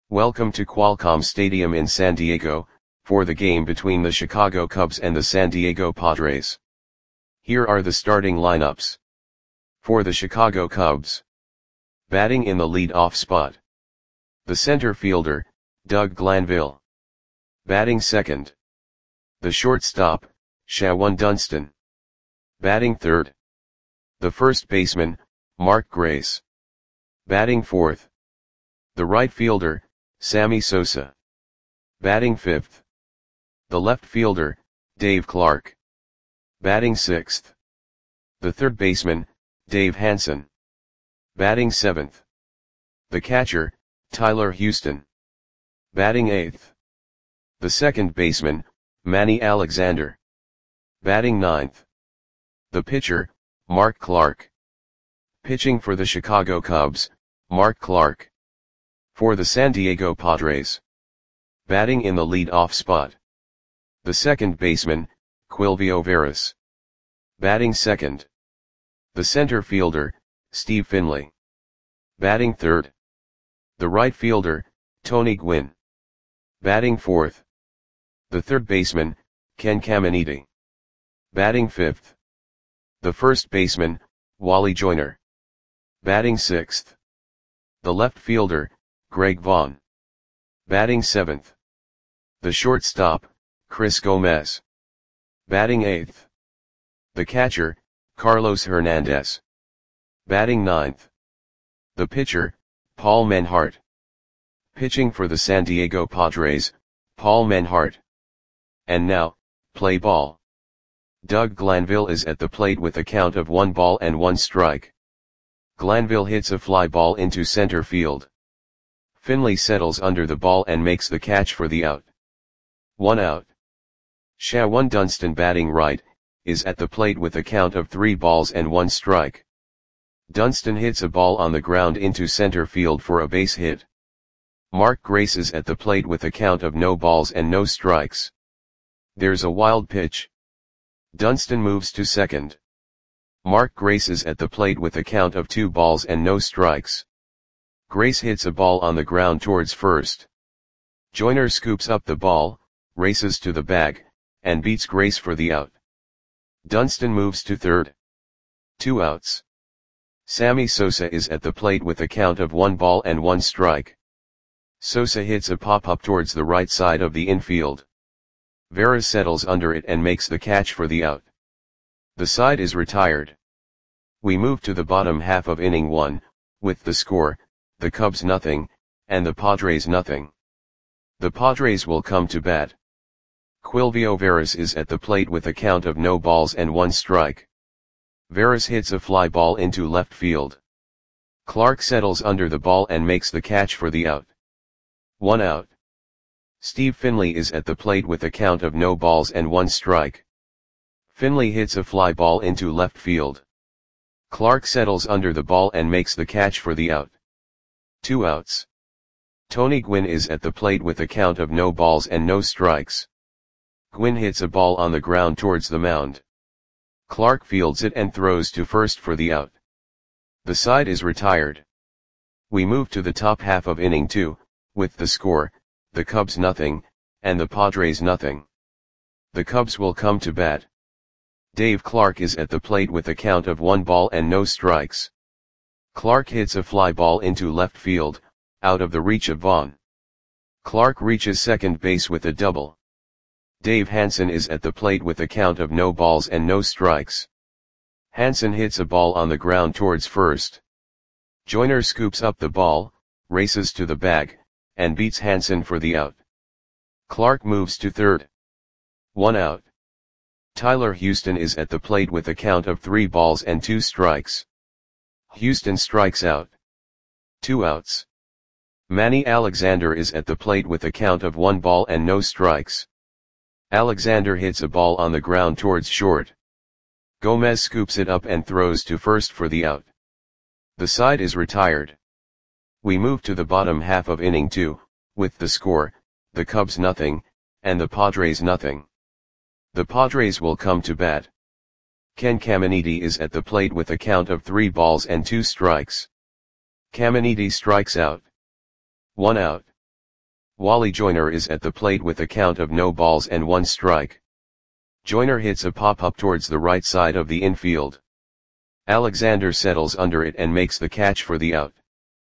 Welcome to Qualcomm Stadium in San Diego, for the game between the Chicago Cubs and the San Diego Padres. Here are the starting lineups. For the Chicago Cubs. Batting in the lead-off spot. The center fielder, Doug Glanville. Batting second. The shortstop, Shawon Dunston. Batting third. The first baseman, Mark Grace. Batting fourth. The right fielder, Sammy Sosa. Batting fifth. The left fielder, Dave Clark. Batting sixth. The third baseman, Dave Hansen. Batting seventh. The catcher, Tyler Houston. Batting eighth. The second baseman, Manny Alexander. Batting ninth. The pitcher, Mark Clark. Pitching for the Chicago Cubs, Mark Clark. For the San Diego Padres. Batting in the lead-off spot. The second baseman, Quilvio Veras. Batting second. The center fielder, Steve Finley. Batting third. The right fielder, Tony Gwynn. Batting fourth. The third baseman, Ken Caminiti. Batting fifth. The first baseman, Wally Joyner. Batting sixth. The left fielder, Greg Vaughn. Batting seventh. The shortstop, Chris Gomez. Batting eighth. The catcher, Carlos Hernandez. Batting ninth. The pitcher, Paul Menhart. Pitching for the San Diego Padres, Paul Menhart. And now, play ball. Doug Glanville is at the plate with a count of 1-1 Glanville hits a fly ball into center field. Finley settles under the ball and makes the catch for the out. 1 out. Shawon Dunston, batting right, is at the plate with a count of 3-1. Dunston hits a ball on the ground into center field for a base hit. Mark Grace is at the plate with a count of no balls and no strikes. There's a wild pitch. Dunston moves to second. Mark Grace is at the plate with a count of 2 balls and no strikes. Grace hits a ball on the ground towards first. Joyner scoops up the ball, races to the bag, and beats Grace for the out. Dunston moves to third. 2 outs. Sammy Sosa is at the plate with a count of 1-1. Sosa hits a pop-up towards the right side of the infield. Veras settles under it and makes the catch for the out. The side is retired. We move to the bottom half of inning 1, with the score, the Cubs nothing, and the Padres nothing. The Padres will come to bat. Quilvio Veras is at the plate with a count of no balls and 1 strike. Veras hits a fly ball into left field. Clark settles under the ball and makes the catch for the out. 1 out. Steve Finley is at the plate with a count of no balls and 1 strike. Finley hits a fly ball into left field. Clark settles under the ball and makes the catch for the out. 2 outs. Tony Gwynn is at the plate with a count of no balls and no strikes. Gwynn hits a ball on the ground towards the mound. Clark fields it and throws to first for the out. The side is retired. We move to the top half of inning 2, with the score, the Cubs nothing, and the Padres nothing. The Cubs will come to bat. Dave Clark is at the plate with a count of 1 ball and no strikes. Clark hits a fly ball into left field, out of the reach of Vaughn. Clark reaches second base with a double. Dave Hansen is at the plate with a count of no balls and no strikes. Hansen hits a ball on the ground towards first. Joyner scoops up the ball, races to the bag, and beats Hansen for the out. Clark moves to third. 1 out. Tyler Houston is at the plate with a count of 3 balls and 2 strikes. Houston strikes out. 2 outs. Manny Alexander is at the plate with a count of 1 ball and no strikes. Alexander hits a ball on the ground towards short. Gomez scoops it up and throws to first for the out. The side is retired. We move to the bottom half of inning 2, with the score, the Cubs nothing, and the Padres nothing. The Padres will come to bat. Ken Caminiti is at the plate with a count of 3 balls and 2 strikes. Caminiti strikes out. 1 out. Wally Joyner is at the plate with a count of no balls and 1 strike. Joyner hits a pop-up towards the right side of the infield. Alexander settles under it and makes the catch for the out.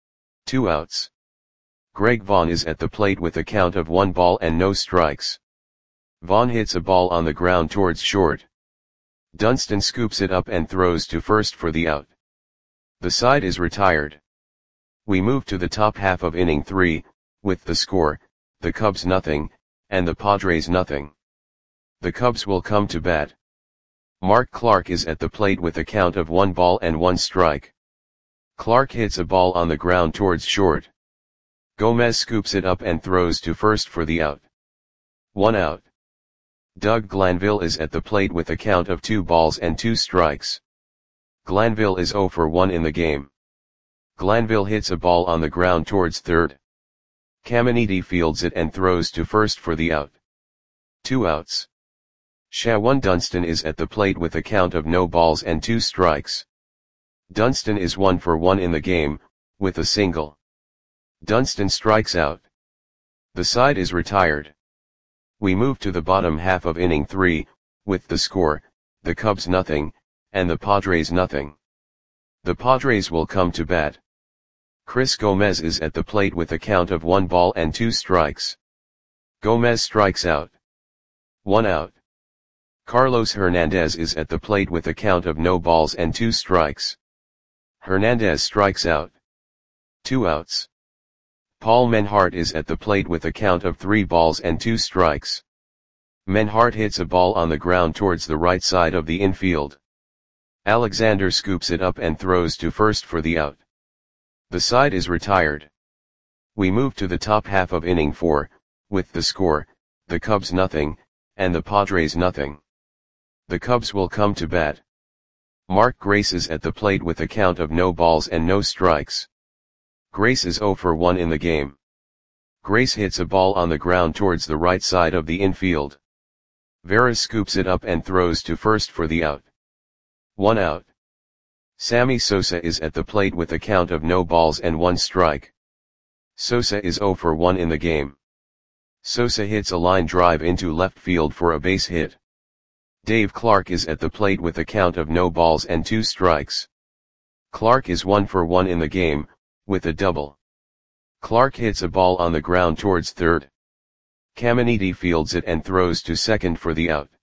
2 outs. Greg Vaughn is at the plate with a count of 1 ball and no strikes. Vaughn hits a ball on the ground towards short. Dunston scoops it up and throws to first for the out. The side is retired. We move to the top half of inning 3, with the score, the Cubs nothing, and the Padres nothing. The Cubs will come to bat. Mark Clark is at the plate with a count of 1 ball and 1 strike. Clark hits a ball on the ground towards short. Gomez scoops it up and throws to first for the out. 1 out. Doug Glanville is at the plate with a count of 2 balls and 2 strikes. Glanville is 0 for 1 in the game. Glanville hits a ball on the ground towards third. Caminiti fields it and throws to first for the out. 2 outs. Shawan Dunston is at the plate with a count of no balls and 2 strikes. Dunston is 1 for 1 in the game, with a single. Dunston strikes out. The side is retired. We move to the bottom half of inning 3, with the score, the Cubs nothing, and the Padres nothing. The Padres will come to bat. Chris Gomez is at the plate with a count of 1 ball and 2 strikes. Gomez strikes out. 1 out. Carlos Hernandez is at the plate with a count of no balls and 2 strikes. Hernandez strikes out. 2 outs. Paul Menhart is at the plate with a count of 3 balls and 2 strikes. Menhart hits a ball on the ground towards the right side of the infield. Alexander scoops it up and throws to first for the out. The side is retired. We move to the top half of inning 4, with the score, the Cubs nothing, and the Padres nothing. The Cubs will come to bat. Mark Grace is at the plate with a count of no balls and no strikes. Grace is 0 for 1 in the game. Grace hits a ball on the ground towards the right side of the infield. Veras scoops it up and throws to first for the out. 1 out. Sammy Sosa is at the plate with a count of no balls and 1 strike. Sosa is 0 for 1 in the game. Sosa hits a line drive into left field for a base hit. Dave Clark is at the plate with a count of no balls and 2 strikes. Clark is 1 for 1 in the game, with a double. Clark hits a ball on the ground towards third. Caminiti fields it and throws to second for the out.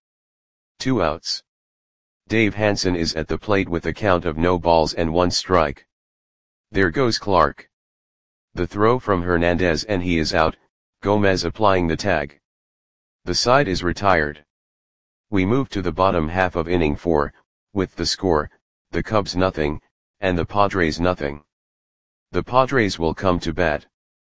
2 outs. Dave Hansen is at the plate with a count of no balls and 1 strike. There goes Clark. The throw from Hernandez and he is out, Gomez applying the tag. The side is retired. We move to the bottom half of inning 4, with the score, the Cubs nothing, and the Padres nothing. The Padres will come to bat.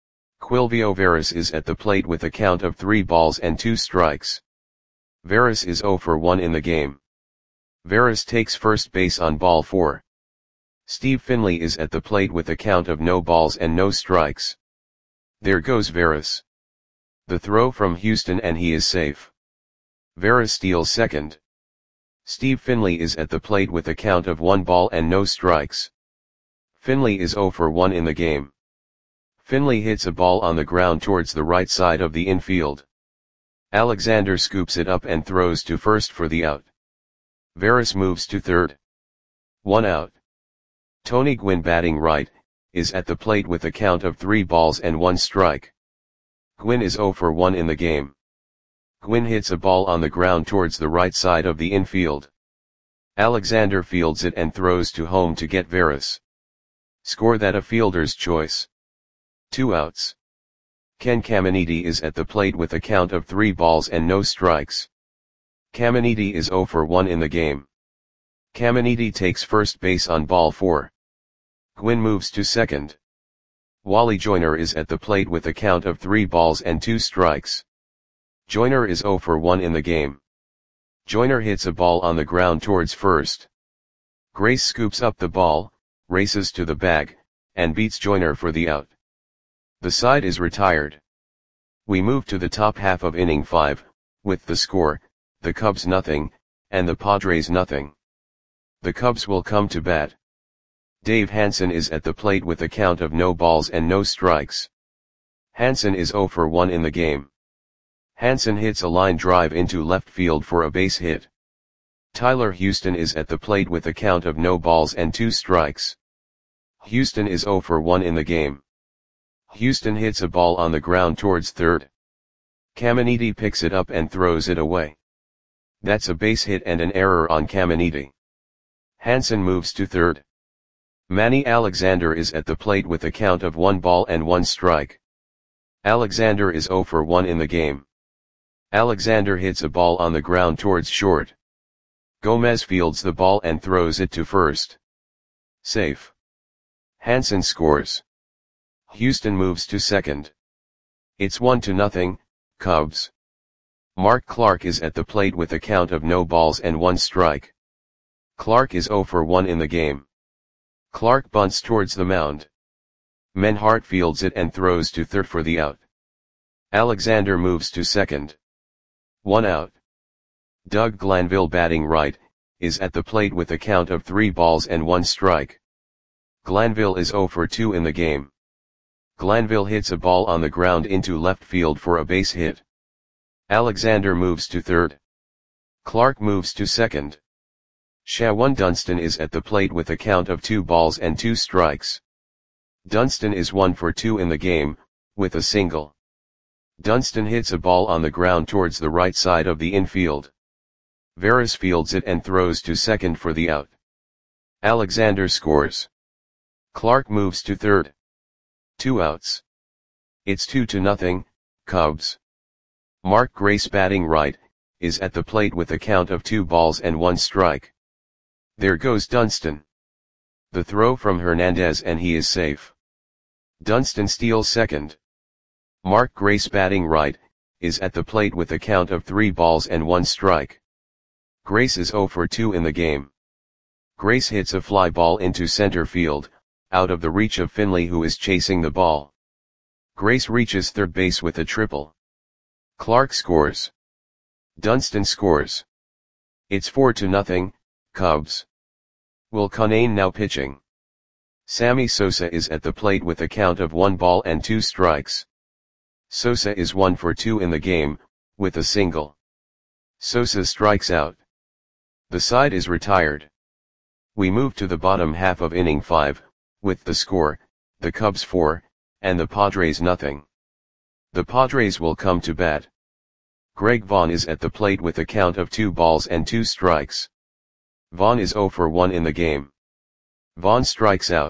Quilvio Veras is at the plate with a count of 3 balls and 2 strikes. Veras is 0 for 1 in the game. Veras takes first base on ball 4. Steve Finley is at the plate with a count of no balls and no strikes. There goes Veras. The throw from Houston and he is safe. Veras steals second. Steve Finley is at the plate with a count of 1 ball and no strikes. Finley is 0 for 1 in the game. Finley hits a ball on the ground towards the right side of the infield. Alexander scoops it up and throws to first for the out. Veras moves to third. 1 out. Tony Gwynn batting right, is at the plate with a count of 3 balls and 1 strike. Gwynn is 0 for 1 in the game. Gwynn hits a ball on the ground towards the right side of the infield. Alexander fields it and throws to home to get Veras. Score that a fielder's choice. 2 outs. Ken Caminiti is at the plate with a count of 3 balls and no strikes. Caminiti is 0 for 1 in the game. Caminiti takes first base on ball 4. Gwynn moves to second. Wally Joyner is at the plate with a count of 3 balls and 2 strikes. Joyner is 0 for 1 in the game. Joyner hits a ball on the ground towards first. Grace scoops up the ball, races to the bag, and beats Joyner for the out. The side is retired. We move to the top half of inning 5, with the score, the Cubs nothing, and the Padres nothing. The Cubs will come to bat. Dave Hansen is at the plate with a count of no balls and no strikes. Hansen is 0 for 1 in the game. Hansen hits a line drive into left field for a base hit. Tyler Houston is at the plate with a count of no balls and 2 strikes. Houston is 0 for 1 in the game. Houston hits a ball on the ground towards third. Caminiti picks it up and throws it away. That's a base hit and an error on Caminiti. Hansen moves to third. Manny Alexander is at the plate with a count of 1 ball and 1 strike. Alexander is 0 for 1 in the game. Alexander hits a ball on the ground towards short. Gomez fields the ball and throws it to first. Safe. Hansen scores. Houston moves to second. It's 1-0, Cubs. Mark Clark is at the plate with a count of no balls and 1 strike. Clark is 0 for 1 in the game. Clark bunts towards the mound. Menhart fields it and throws to third for the out. Alexander moves to second. 1 out. Doug Glanville, batting right, is at the plate with a count of 3 balls and 1 strike. Glanville is 0 for 2 in the game. Glanville hits a ball on the ground into left field for a base hit. Alexander moves to third. Clark moves to second. Shawan Dunston is at the plate with a count of 2 balls and 2 strikes. Dunston is 1 for 2 in the game, with a single. Dunston hits a ball on the ground towards the right side of the infield. Veras fields it and throws to second for the out. Alexander scores. Clark moves to third. 2 outs. It's 2-0, Cubs. Mark Grace, batting right, is at the plate with a count of 2 balls and 1 strike. There goes Dunston. The throw from Hernandez and he is safe. Dunston steals second. Mark Grace, batting right, is at the plate with a count of 3 balls and 1 strike. Grace is 0 for 2 in the game. Grace hits a fly ball into center field, out of the reach of Finley, who is chasing the ball. Grace reaches third base with a triple. Clark scores. Dunston scores. It's 4-0, Cubs. Will Cunnane now pitching. Sammy Sosa is at the plate with a count of 1 ball and 2 strikes. Sosa is 1 for 2 in the game, with a single. Sosa strikes out. The side is retired. We move to the bottom half of inning 5, with the score, the Cubs 4, and the Padres nothing. The Padres will come to bat. Greg Vaughn is at the plate with a count of 2 balls and 2 strikes. Vaughn is 0 for 1 in the game. Vaughn strikes out.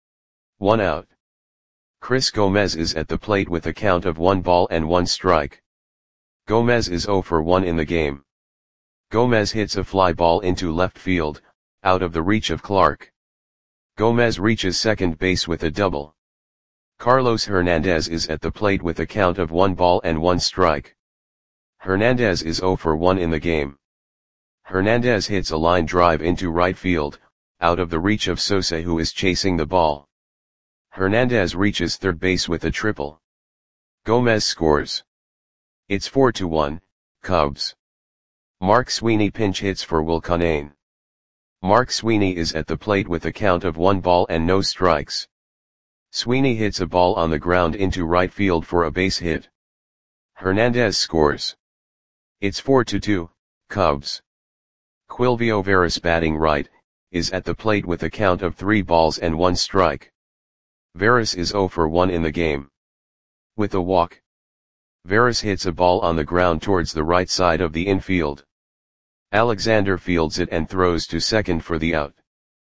1 out. Chris Gomez is at the plate with a count of 1 ball and 1 strike. Gomez is 0 for 1 in the game. Gomez hits a fly ball into left field, out of the reach of Clark. Gomez reaches second base with a double. Carlos Hernandez is at the plate with a count of 1 ball and 1 strike. Hernandez is 0 for 1 in the game. Hernandez hits a line drive into right field, out of the reach of Sosa, who is chasing the ball. Hernandez reaches third base with a triple. Gomez scores. It's 4-1, Cubs. Mark Sweeney pinch hits for Will Cunnane. Mark Sweeney is at the plate with a count of 1 ball and no strikes. Sweeney hits a ball on the ground into right field for a base hit. Hernandez scores. It's 4-2, Cubs. Quilvio Veras, batting right, is at the plate with a count of 3 balls and 1 strike. Veras is 0 for 1 in the game. With a walk. Veras hits a ball on the ground towards the right side of the infield. Alexander fields it and throws to second for the out.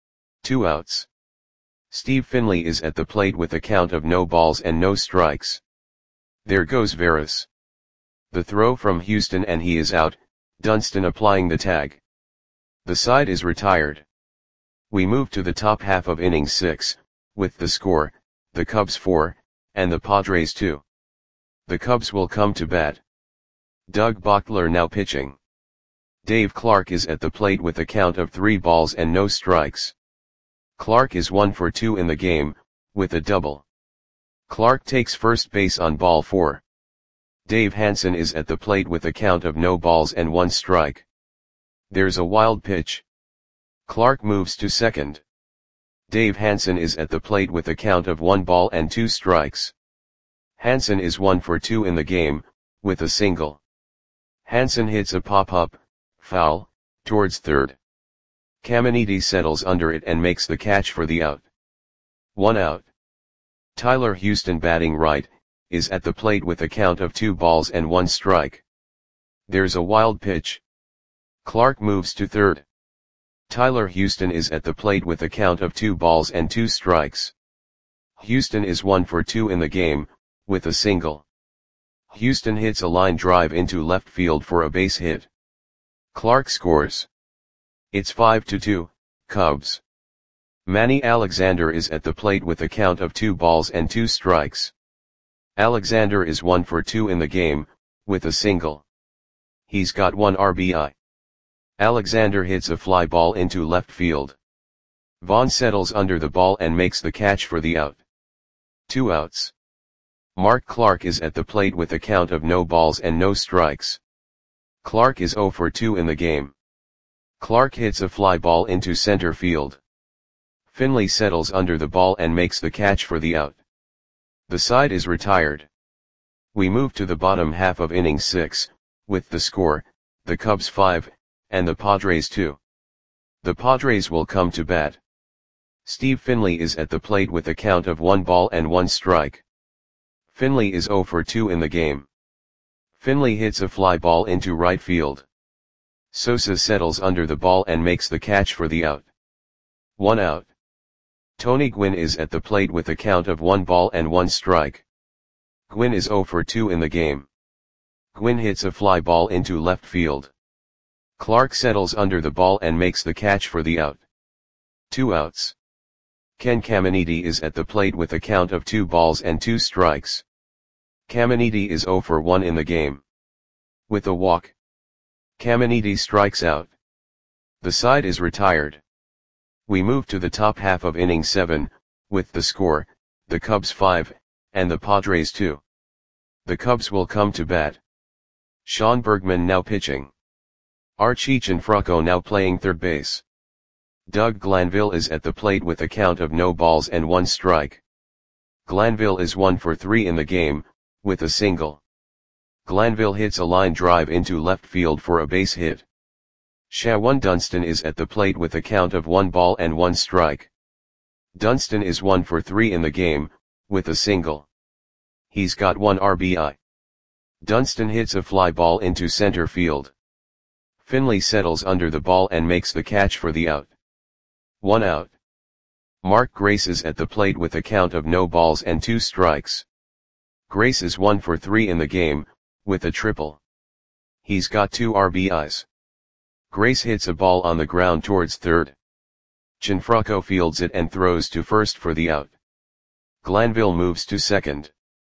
2 outs. Steve Finley is at the plate with a count of no balls and no strikes. There goes Veras. The throw from Houston and he is out, Dunston applying the tag. The side is retired. We move to the top half of inning 6, with the score, the Cubs 4, and the Padres 2. The Cubs will come to bat. Doug Bochtler now pitching. Dave Clark is at the plate with a count of 3 balls and no strikes. Clark is 1 for 2 in the game, with a double. Clark takes first base on ball 4. Dave Hansen is at the plate with a count of no balls and 1 strike. There's a wild pitch. Clark moves to second. Dave Hansen is at the plate with a count of 1 ball and 2 strikes. Hansen is 1 for 2 in the game, with a single. Hansen hits a pop-up, foul, towards third. Caminiti settles under it and makes the catch for the out. 1 out. Tyler Houston, batting right, is at the plate with a count of 2 balls and 1 strike. There's a wild pitch. Clark moves to third. Tyler Houston is at the plate with a count of 2 balls and 2 strikes. Houston is 1 for 2 in the game, with a single. Houston hits a line drive into left field for a base hit. Clark scores. It's 5-2, Cubs. Manny Alexander is at the plate with a count of 2 balls and 2 strikes. Alexander is 1 for 2 in the game, with a single. He's got 1 RBI. Alexander hits a fly ball into left field. Vaughn settles under the ball and makes the catch for the out. 2 outs. Mark Clark is at the plate with a count of no balls and no strikes. Clark is 0 for 2 in the game. Clark hits a fly ball into center field. Finley settles under the ball and makes the catch for the out. The side is retired. We move to the bottom half of inning 6, with the score, the Cubs 5, and the Padres 2. The Padres will come to bat. Steve Finley is at the plate with a count of 1 ball and 1 strike. Finley is 0 for 2 in the game. Finley hits a fly ball into right field. Sosa settles under the ball and makes the catch for the out. 1 out. Tony Gwynn is at the plate with a count of 1 ball and 1 strike. Gwynn is 0 for 2 in the game. Gwynn hits a fly ball into left field. Clark settles under the ball and makes the catch for the out. 2 outs. Ken Caminiti is at the plate with a count of 2 balls and 2 strikes. Caminiti is 0 for 1 in the game. With a walk, Caminiti strikes out. The side is retired. We move to the top half of inning 7, with the score, the Cubs 5, and the Padres 2. The Cubs will come to bat. Sean Bergman now pitching. Archie Cianfrocco now playing third base. Doug Glanville is at the plate with a count of no balls and 1 strike. Glanville is 1 for 3 in the game, with a single. Glanville hits a line drive into left field for a base hit. Shawan Dunston is at the plate with a count of 1 ball and 1 strike. Dunston is 1 for 3 in the game, with a single. He's got 1 RBI. Dunston hits a fly ball into center field. Finley settles under the ball and makes the catch for the out. 1 out. Mark Grace is at the plate with a count of no balls and 2 strikes. Grace is 1 for 3 in the game, with a triple. He's got 2 RBIs. Grace hits a ball on the ground towards third. Cianfrocco fields it and throws to first for the out. Glanville moves to second.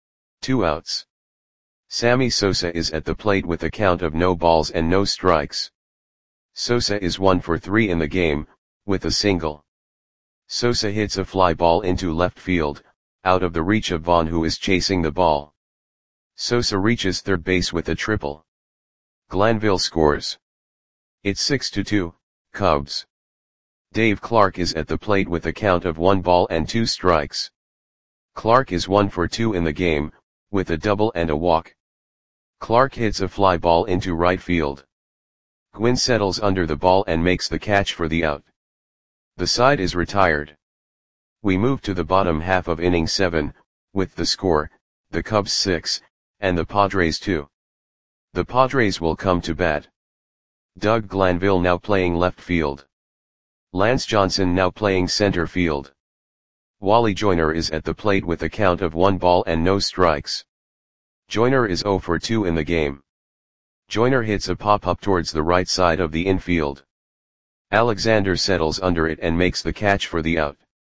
2 outs. Sammy Sosa is at the plate with a count of no balls and no strikes. Sosa is 1 for 3 in the game, with a single. Sosa hits a fly ball into left field, out of the reach of Vaughn, who is chasing the ball. Sosa reaches third base with a triple. Glanville scores. It's 6-2, Cubs. Dave Clark is at the plate with a count of 1 ball and 2 strikes. Clark is 1 for 2 in the game, with a double and a walk. Clark hits a fly ball into right field. Gwynn settles under the ball and makes the catch for the out. The side is retired. We move to the bottom half of inning 7, with the score, the Cubs 6, and the Padres 2. The Padres will come to bat. Doug Glanville now playing left field. Lance Johnson now playing center field. Wally Joyner is at the plate with a count of 1 ball and no strikes. Joyner is 0 for 2 in the game. Joyner hits a pop-up towards the right side of the infield. Alexander settles under it and makes the catch for the out.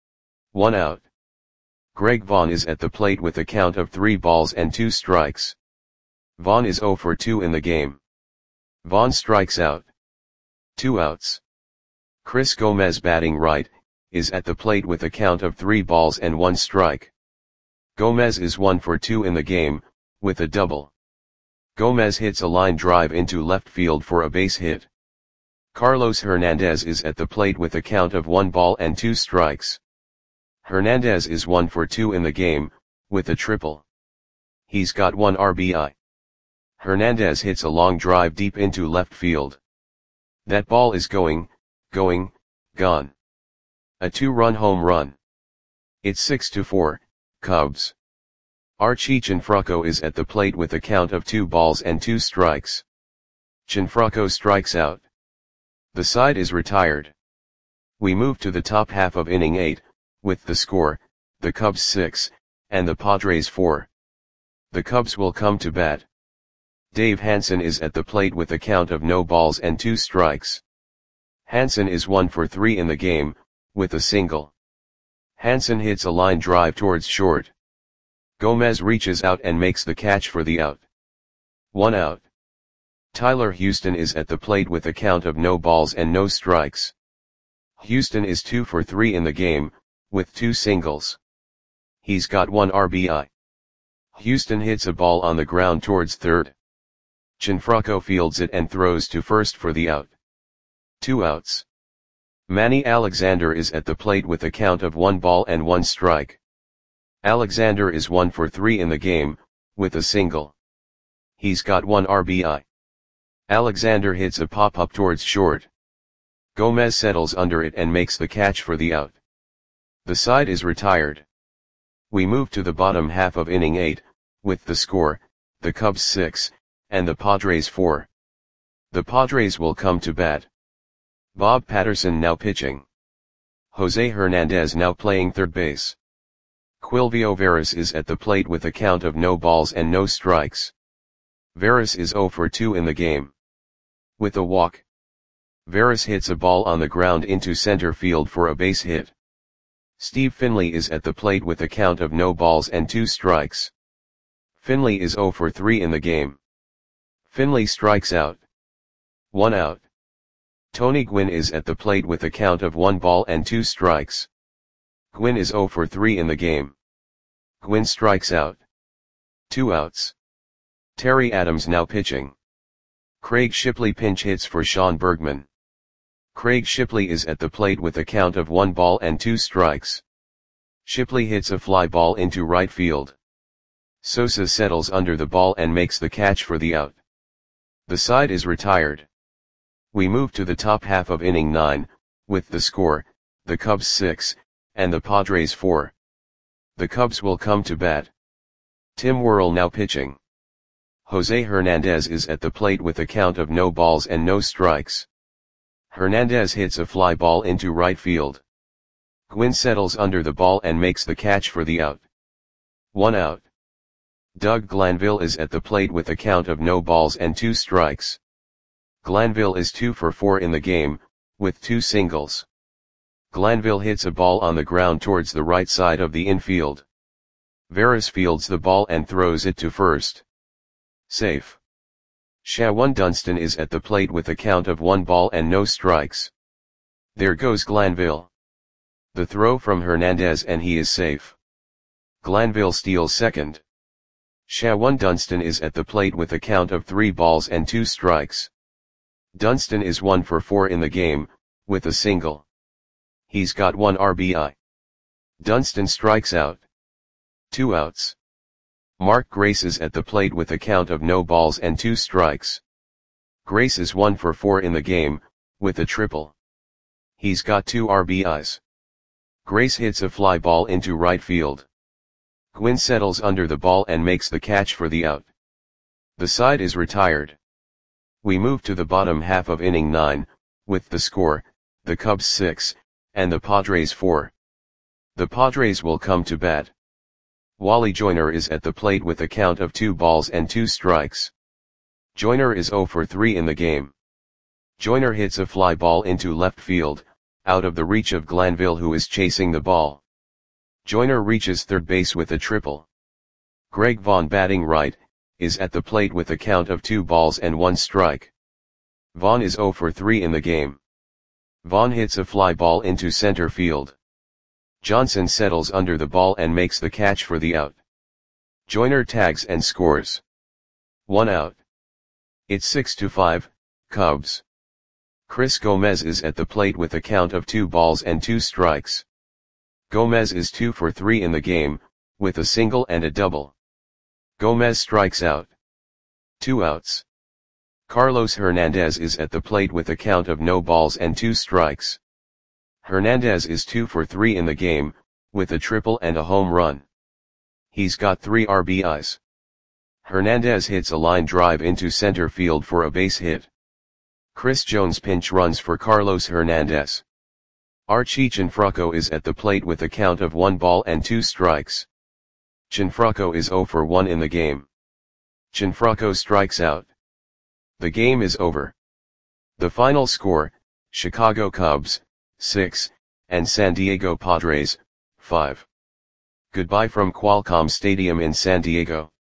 1 out. Greg Vaughn is at the plate with a count of 3 balls and 2 strikes. Vaughn is 0 for 2 in the game. Vaughn strikes out. 2 outs. Chris Gomez, batting right, is at the plate with a count of 3 balls and 1 strike. Gomez is 1 for 2 in the game, with a double. Gomez hits a line drive into left field for a base hit. Carlos Hernandez is at the plate with a count of 1 ball and 2 strikes. Hernandez is 1 for 2 in the game, with a triple. He's got 1 RBI. Hernandez hits a long drive deep into left field. That ball is gone. A 2-run home run. It's 6-4, Cubs. Archie Cianfrocco is at the plate with a count of 2 balls and 2 strikes. Cianfrocco strikes out. The side is retired. We move to the top half of inning 8, with the score, the Cubs 6, and the Padres 4. The Cubs will come to bat. Dave Hansen is at the plate with a count of no balls and 2 strikes. Hansen is 1 for 3 in the game, with a single. Hansen hits a line drive towards short. Gomez reaches out and makes the catch for the out. 1 out. Tyler Houston is at the plate with a count of no balls and no strikes. Houston is 2 for 3 in the game, with 2 singles. He's got 1 RBI. Houston hits a ball on the ground towards third. Cianfrocco fields it and throws to first for the out. 2 outs. Manny Alexander is at the plate with a count of 1 ball and 1 strike. Alexander is 1 for 3 in the game, with a single. He's got 1 RBI. Alexander hits a pop-up towards short. Gomez settles under it and makes the catch for the out. The side is retired. We move to the bottom half of inning 8, with the score, the Cubs 6, and the Padres 4. The Padres will come to bat. Bob Patterson now pitching. Jose Hernandez now playing third base. Quilvio Veras is at the plate with a count of no balls and no strikes. Veras is 0 for 2 in the game. With a walk. Veras hits a ball on the ground into center field for a base hit. Steve Finley is at the plate with a count of no balls and 2 strikes. Finley is 0 for 3 in the game. Finley strikes out. 1 out. Tony Gwynn is at the plate with a count of 1 ball and 2 strikes. Gwynn is 0 for 3 in the game. Gwynn strikes out. 2 outs. Terry Adams now pitching. Craig Shipley pinch hits for Sean Bergman. Craig Shipley is at the plate with a count of 1 ball and 2 strikes. Shipley hits a fly ball into right field. Sosa settles under the ball and makes the catch for the out. The side is retired. We move to the top half of inning 9, with the score, the Cubs 6, and the Padres 4. The Cubs will come to bat. Tim Worrell now pitching. Jose Hernandez is at the plate with a count of no balls and no strikes. Hernandez hits a fly ball into right field. Gwynn settles under the ball and makes the catch for the out. 1 out. Doug Glanville is at the plate with a count of no balls and 2 strikes. Glanville is 2 for 4 in the game, with 2 singles. Glanville hits a ball on the ground towards the right side of the infield. Veras fields the ball and throws it to first. Safe. Shawan Dunston is at the plate with a count of 1 ball and no strikes. There goes Glanville. The throw from Hernandez and he is safe. Glanville steals second. Shawan Dunston is at the plate with a count of 3 balls and 2 strikes. Dunston is 1 for 4 in the game, with a single. He's got 1 RBI. Dunston strikes out. 2 outs. Mark Grace is at the plate with a count of no balls and 2 strikes. Grace is 1 for 4 in the game, with a triple. He's got 2 RBIs. Grace hits a fly ball into right field. Gwynn settles under the ball and makes the catch for the out. The side is retired. We move to the bottom half of inning 9, with the score, the Cubs 6, and the Padres 4. The Padres will come to bat. Wally Joyner is at the plate with a count of 2 balls and 2 strikes. Joyner is 0 for 3 in the game. Joyner hits a fly ball into left field, out of the reach of Glanville who is chasing the ball. Joyner reaches third base with a triple. Greg Vaughn batting right, is at the plate with a count of 2 balls and 1 strike. Vaughn is 0 for 3 in the game. Vaughn hits a fly ball into center field. Johnson settles under the ball and makes the catch for the out. Joyner tags and scores. 1 out. It's 6-5, Cubs. Chris Gomez is at the plate with a count of 2 balls and 2 strikes. Gomez is 2 for 3 in the game, with a single and a double. Gomez strikes out. 2 outs. Carlos Hernandez is at the plate with a count of no balls and 2 strikes. Hernandez is 2 for 3 in the game, with a triple and a home run. He's got 3 RBIs. Hernandez hits a line drive into center field for a base hit. Chris Jones pinch runs for Carlos Hernandez. Archie Cianfrocco is at the plate with a count of 1 ball and 2 strikes. Cianfrocco is 0 for 1 in the game. Cianfrocco strikes out. The game is over. The final score, Chicago Cubs, 6, and San Diego Padres, 5. Goodbye from Qualcomm Stadium in San Diego.